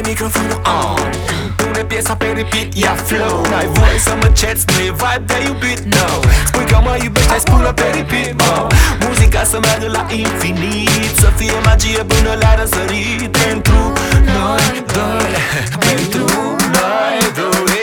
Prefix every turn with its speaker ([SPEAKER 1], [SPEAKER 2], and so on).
[SPEAKER 1] microfonul on. Pune piesa pe repeat, ia flow. N-ai voie să mă cerți, nu e vibe de iubit, no. Spui că mă iubești, hai spune pe repeat, muzica să meargă la infinit, să fie magie până la răsărit. Pentru noi doi, pentru noi doi.